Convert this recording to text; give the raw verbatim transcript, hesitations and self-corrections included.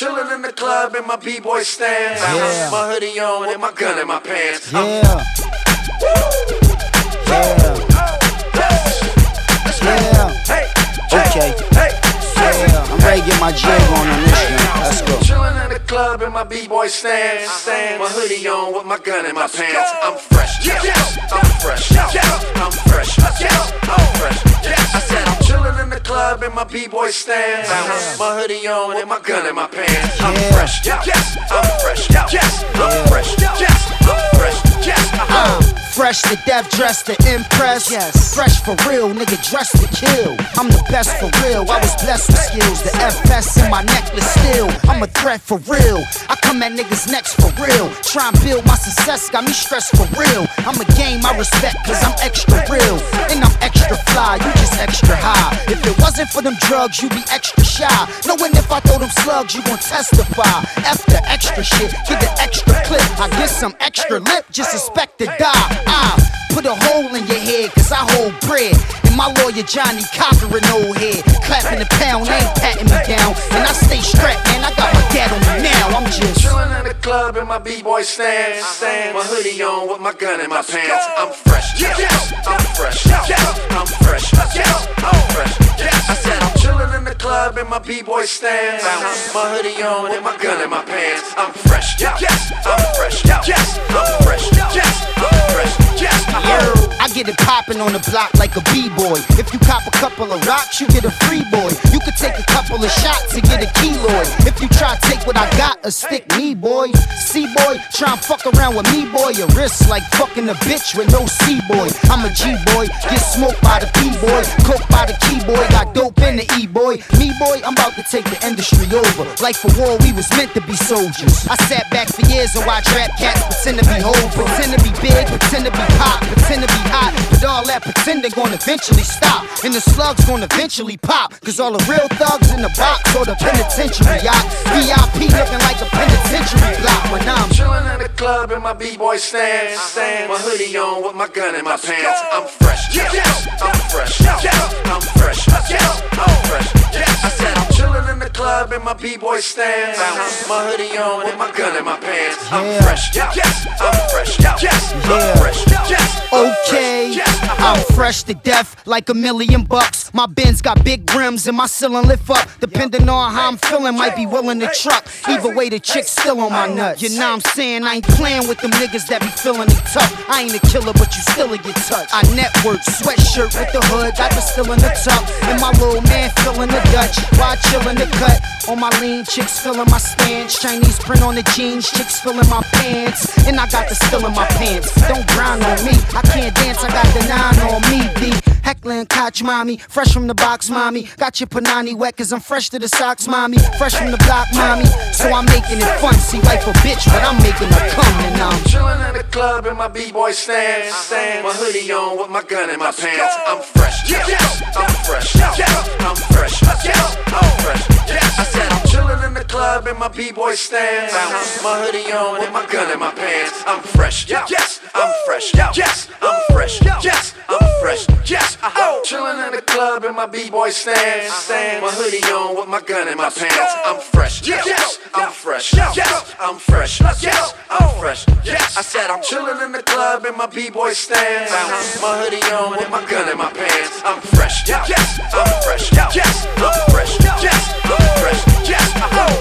chilling in the club in my b-boy stance. Yeah. My hoodie on and my gun in my pants. Yeah. Yeah. Yeah. Okay. Yeah. I'm ready to get my jig on on this one. Let's go. Chilling in the club in my b-boy stance. My hoodie on with my gun in my pants. I'm fresh. Yes. I'm fresh. Yes. I'm fresh. Yes. I'm fresh. Yes. I said I'm chilling in the club in my b-boy stance. My hoodie on and my gun in my pants. I'm fresh. Yes. I'm fresh. Yes. I'm fresh. Yes. I'm fresh. Yes. Uh, fresh to death, dressed to impress. Yes. Fresh for real, nigga, dressed to kill. I'm the best for real. I was blessed with skills. The F S in my necklace still. I'm a threat for real. I come at niggas next for real. Try and build my success, got me stressed for real. I'm a game I respect, cause I'm extra real. And I'm extra fly, you just extra high. If it wasn't for them drugs, you be extra shy. Knowing if I throw them slugs, you gon' testify. F the extra shit, get the extra clip. I get some extra lip, just expect to die. I put a hole in your head, cause I hold bread. And my lawyer Johnny conquering old head. Clapping the pound, ain't patting me down. And I stay strapped, man, I got my dad on me now. I'm just chilling in the club in my b-boy stance. My hoodie on with my gun in my pants. I'm fresh. Yes. I'm fresh. Yes. I'm fresh. Yes. I'm fresh. Yes. I said I'm chilling in the club in my b-boy stance. My hoodie on and my gun in my pants. I'm fresh. Yes. I'm fresh. Yes. I'm fresh. Yes. I'm fresh. Yes. I get it poppin' on the block like a b-boy. If you cop a couple of rocks, you get a free boy. You could take a couple of shots to get a keloid. If you try to take what I got, a stick me, boy. C-boy, try and fuck around with me, boy. Your wrist like fucking a bitch with no C-boy. I'm a G-boy, get smoked by the P-boy. Coke by the key-boy, got dope in the E-boy. Me, boy, I'm about to take the industry over. Like for war, we was meant to be soldiers. I sat back for years and watched rap cats pretend to be whole. Pretend to be big, pretend to be pop, pretend to be hot. But all that pretending gonna eventually stop. And the slugs gonna eventually pop. Cause all the real thugs in the box or the penitentiary yacht. V I P looking like a penitentiary block when I'm chilling in the club in my b-boy stance. My hoodie on with my gun in my pants. I'm fresh. Yes. I'm fresh. Yes. I'm fresh. Yes. I'm fresh. Yes. I said I'm chilling in the club in my b-boy stance. My hoodie on and my gun in my pants. I'm fresh. Yes. I'm fresh. Yes. I'm fresh. Yes. Okay, I'm fresh to death like a million bucks. My Benz got big rims and my ceiling lift up. Depending on how I'm feeling, might be willing to truck. Either way, the chick's still on my nuts. You know what I'm saying? I ain't playing with them niggas that be feeling it tough. I ain't a killer, but you still get touched. I network, sweatshirt with the hood, got the still in the tuck. And my little man feeling the Dutch while chillin' the cut. On my lean, chicks filling my stance. Chinese print on the jeans, chicks filling my pants. And I got the still in my pants. Don't grind on me, I can't dance, I got the nine on me, B. Heckling, Koch, mommy, fresh from the box, mommy. Got your panani wet, cause I'm fresh to the socks, mommy. Fresh from the block, mommy. So I'm making it fun. See, wife a bitch, but I'm making her come. And I'm chilling in the club in my b-boy stance. My hoodie on with my gun in my pants. I'm fresh. Yes. I'm fresh. Yes. I'm fresh. Yes. I'm fresh. Yes. I said I'm chilling in the club in my b-boy stance. My hoodie on and my gun in my pants. I'm fresh. Yes. I'm fresh. Yes. I'm fresh. Yes. I'm fresh. Yes. I'm chilling in the club in my b-boy stance. My hoodie on with my gun in my pants. I'm fresh. Yes. I'm fresh. Yes. I'm fresh. Yes. I'm fresh. Yes. I said I'm chilling in the club in my b-boy stance. My hoodie on and my gun in my pants. I'm fresh. Yes. I'm fresh. Yes. I'm fresh. Yes. I'm fresh. Yes.